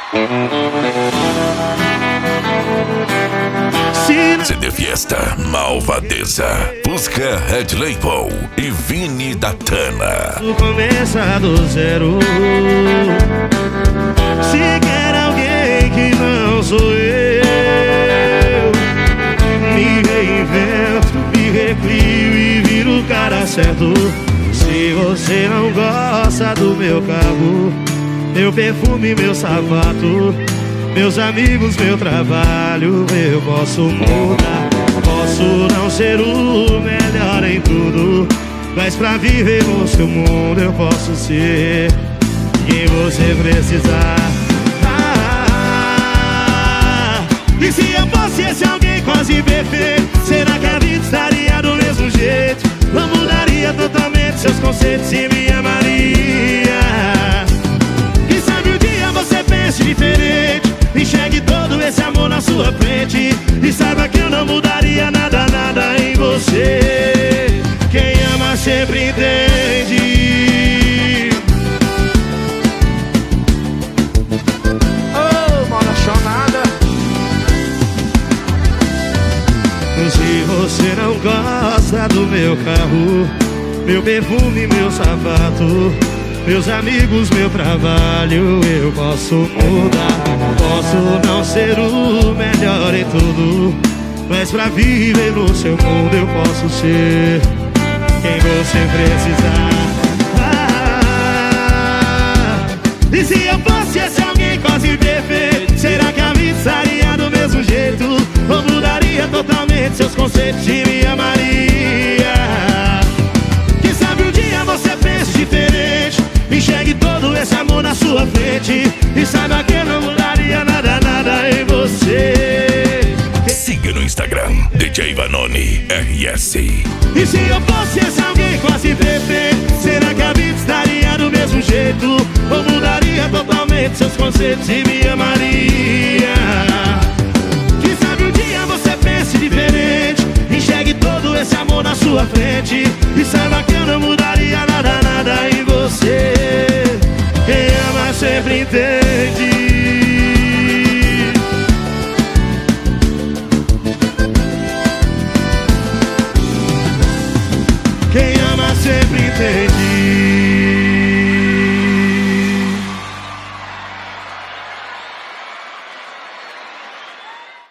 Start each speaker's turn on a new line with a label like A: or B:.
A: CD Fiesta Malvadeza. Busca Red Label e Vini da Tana.
B: Começa do zero. Se quer alguém que não sou eu, me reinvento, me recrio e viro o cara certo. Se você não gosta do meu carro, meu perfume, meu sapato, meus amigos, meu trabalho, eu posso mudar. Posso não ser o melhor em tudo, mas pra viver no seu mundo eu posso ser quem você precisar. E se eu fosse esse alguém quase perfeito, será que a vida estaria do mesmo jeito? Não mudaria totalmente seus conceitos e me amaria. Quem sabe um dia você pense diferente, enxergue todo esse amor na sua frente e saiba que eu não mudaria nada, nada em você. Quem ama sempre entende.
C: Oh, maravilhosa.
B: Se você não gosta do meu carro, meu perfume, meu sapato, meus amigos, meu trabalho, eu posso mudar. Posso não ser o melhor em tudo, mas pra viver no seu mundo eu posso ser quem você precisar. E se eu fosse esse alguém quase perfeito, será que a vida estaria do mesmo jeito? Ou mudaria totalmente seus conceitos e me amaria? Quem sabe um dia você pense diferente, enxergue todo esse amor na sua frente e saiba que eu não mudaria nada, nada em você.
A: Siga no Instagram, DJ Vanoni RS.
B: E se eu fosse esse alguém quase perfeito, será que a vida estaria do mesmo jeito? Ou mudaria totalmente seus conceitos e me amaria? Quem sabe um dia você pense diferente, enxergue todo esse amor na sua frente e saiba que eu não mudaria nada, nada em você. Quem ama sempre entende. Quem ama sempre entende.